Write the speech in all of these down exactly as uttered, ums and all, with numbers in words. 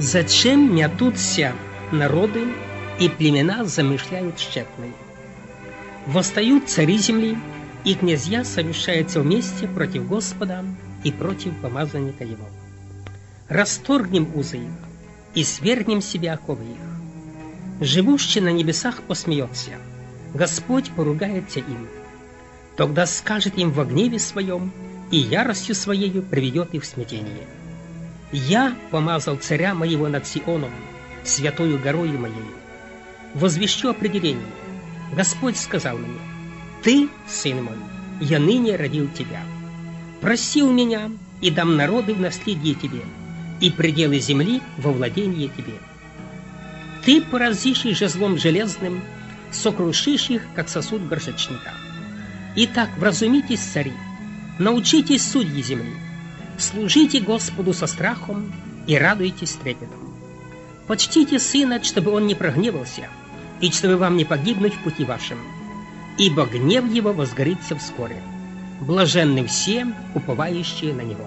Зачем мятутся народы, и племена замышляют тщетные? Восстают цари земли, и князья совещаются вместе против Господа и против помазанника его. Расторгнем узы их, и свергнем себе оковы их. Живущий на небесах посмеется, Господь поругается им. Тогда скажет им во гневе своем, и яростью своею приведет их в смятение. Я помазал царя моего над Сионом, святою горою моей. Возвещу определение. Господь сказал мне: ты, сын мой, я ныне родил тебя. Проси у меня, и дам народы в наследие тебе, и пределы земли во владение тебе. Ты поразишь их жезлом железным, сокрушишь их, как сосуд горшечника. Итак, вразумитесь, цари, научитесь, судьи земли, служите Господу со страхом и радуйтесь трепетом. Почтите сына, чтобы он не прогневался, и чтобы вам не погибнуть в пути вашем, ибо гнев его возгорится вскоре. Блаженны все, уповающие на него.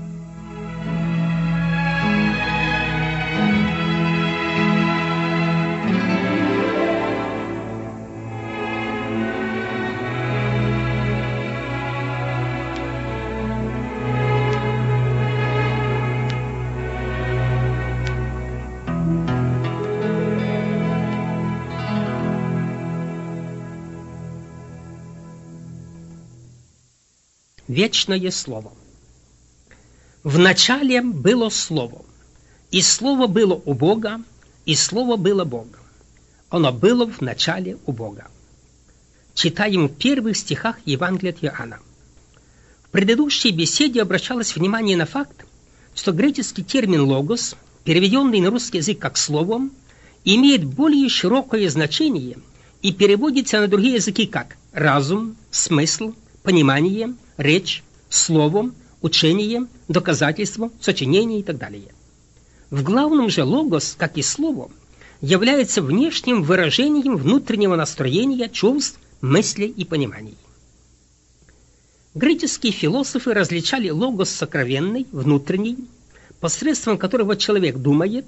Вечное Слово. В начале было Слово, и Слово было у Бога, и Слово было Бог. Оно было в начале у Бога. Читаем в первых стихах Евангелия от Иоанна. В предыдущей беседе обращалось внимание на факт, что греческий термин «логос», переведенный на русский язык как «слово», имеет более широкое значение и переводится на другие языки как «разум», «смысл», «понимание», речь, слово, учение, доказательство, сочинение и так далее. В главном же логос, как и слово, является внешним выражением внутреннего настроения, чувств, мыслей и пониманий. Греческие философы различали логос сокровенный, внутренний, посредством которого человек думает,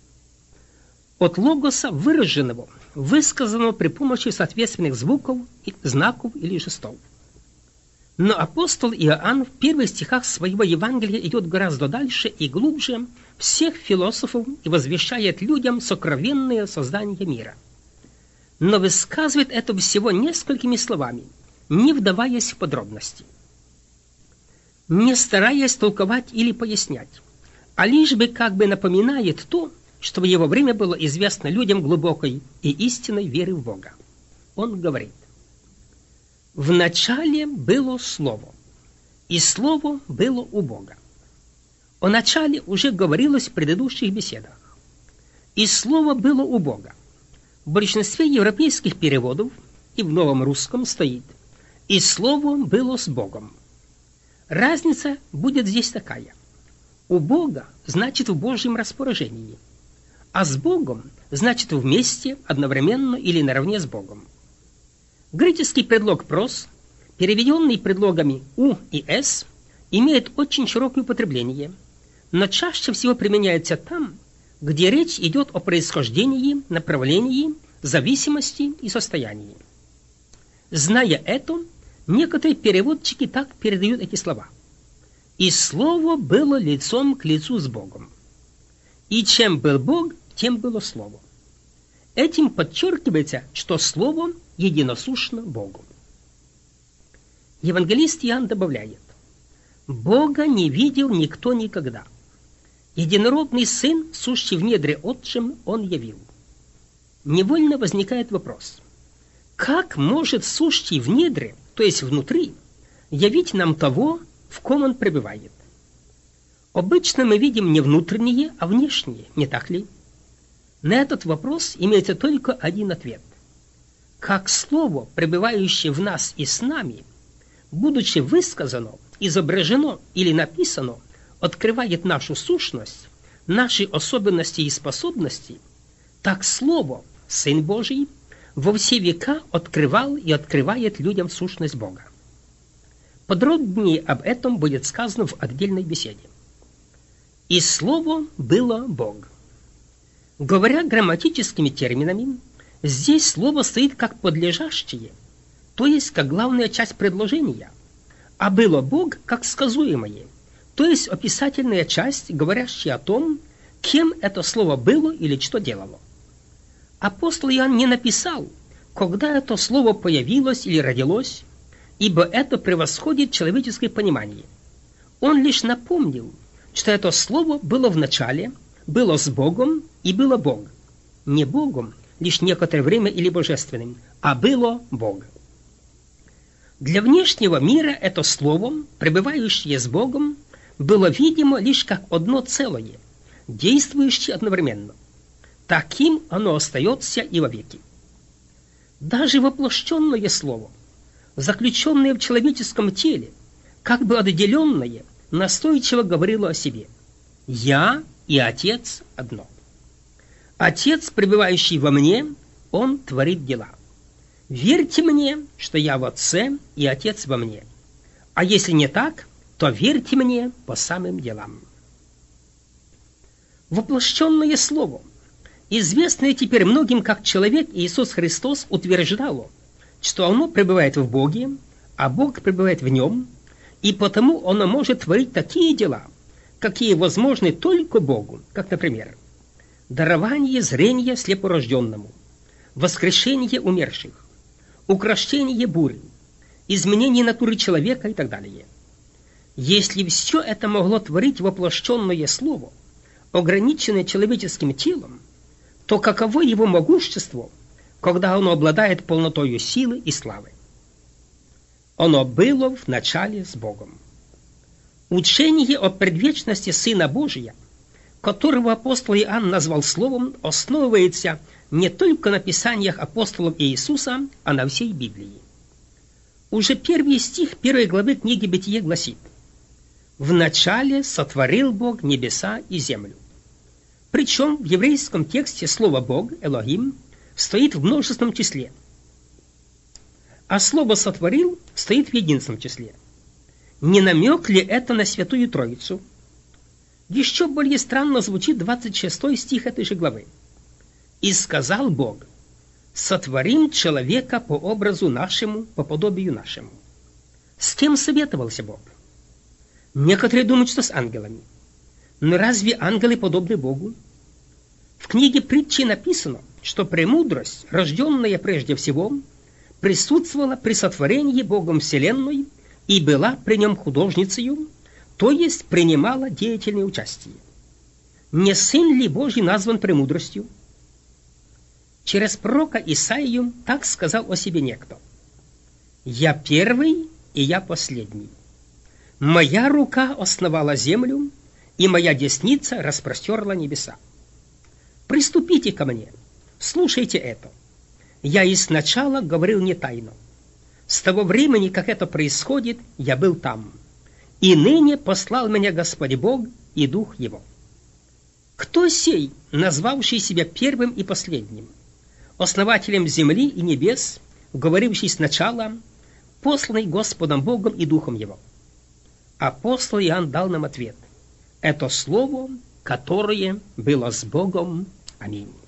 от логоса выраженного, высказанного при помощи соответственных звуков, знаков или жестов. Но апостол Иоанн в первых стихах своего Евангелия идет гораздо дальше и глубже всех философов и возвещает людям сокровенное создание мира. Но высказывает это всего несколькими словами, не вдаваясь в подробности, не стараясь толковать или пояснять, а лишь бы как бы напоминает то, что в его время было известно людям глубокой и истинной веры в Бога. Он говорит: в начале было Слово, и Слово было у Бога. О начале уже говорилось в предыдущих беседах. И Слово было у Бога. В большинстве европейских переводов и в новом русском стоит: и Слово было с Богом. Разница будет здесь такая: у Бога значит в Божьем распоряжении, а с Богом значит вместе, одновременно или наравне с Богом. Греческий предлог «прос», переведенный предлогами «у» и «с», имеет очень широкое употребление, но чаще всего применяется там, где речь идет о происхождении, направлении, зависимости и состоянии. Зная это, некоторые переводчики так передают эти слова: «И Слово было лицом к лицу с Богом». И чем был Бог, тем было Слово. Этим подчеркивается, что Слово единосущно Богу. Евангелист Иоанн добавляет: Бога не видел никто никогда. Единородный Сын, сущий в недре Отчим, Он явил. Невольно возникает вопрос: как может сущий в недре, то есть внутри, явить нам того, в ком Он пребывает? Обычно мы видим не внутреннее, а внешнее, не так ли? На этот вопрос имеется только один ответ. Как Слово, пребывающее в нас и с нами, будучи высказано, изображено или написано, открывает нашу сущность, наши особенности и способности, так Слово, Сын Божий, во все века открывал и открывает людям сущность Бога. Подробнее об этом будет сказано в отдельной беседе. И Слово было Бог. Говоря грамматическими терминами, здесь слово стоит как подлежащее, то есть как главная часть предложения, а было Бог как сказуемое, то есть описательная часть, говорящая о том, кем это слово было или что делало. Апостол Иоанн не написал, когда это слово появилось или родилось, ибо это превосходит человеческое понимание. Он лишь напомнил, что это слово было в начале, было с Богом и было Бог. Не Богом, лишь некоторое время или божественным, а было Бог. Для внешнего мира это слово, пребывающее с Богом, было видимо лишь как одно целое, действующее одновременно. Таким оно остается и вовеки. Даже воплощенное слово, заключенное в человеческом теле, как бы отделенное, настойчиво говорило о себе: «Я и Отец одно». Отец, пребывающий во мне, Он творит дела. Верьте мне, что я в Отце и Отец во мне. А если не так, то верьте мне по самым делам. Воплощенное слово, известное теперь многим как человек Иисус Христос, утверждало, что оно пребывает в Боге, а Бог пребывает в нем, и потому оно может творить такие дела, какие возможны только Богу, как, например, дарование зрения слепорожденному, воскрешение умерших, укрощение бури, изменение натуры человека и так далее. Если все это могло творить воплощенное слово, ограниченное человеческим телом, то каково его могущество, когда оно обладает полнотою силы и славы? Оно было в начале с Богом. Учение о предвечности Сына Божия, которого апостол Иоанн назвал словом, основывается не только на писаниях апостолов Иисуса, а на всей Библии. Уже первый стих первой главы книги Бытие гласит: «В начале сотворил Бог небеса и землю». Причем в еврейском тексте слово «Бог», «Элохим», стоит в множественном числе, а слово «сотворил» стоит в единственном числе. Не намек ли это на Святую Троицу? Еще более странно звучит двадцать шестой стих этой же главы. «И сказал Бог: сотворим человека по образу нашему, по подобию нашему». С кем советовался Бог? Некоторые думают, что с ангелами. Но разве ангелы подобны Богу? В книге Притчи написано, что премудрость, рожденная прежде всего, присутствовала при сотворении Богом вселенной и была при нем художницею, то есть принимала деятельное участие. Не Сын ли Божий назван премудростью? Через пророка Исаию так сказал о себе некто: «Я первый и я последний. Моя рука основала землю, и моя десница распростерла небеса. Приступите ко мне, слушайте это. Я и сначала говорил не тайно. С того времени, как это происходит, я был там. И ныне послал меня Господь Бог и Дух Его». Кто сей, назвавший себя первым и последним, основателем земли и небес, говоривший сначала, посланный Господом Богом и Духом Его? Апостол Иоанн дал нам ответ: это слово, которое было с Богом. Аминь.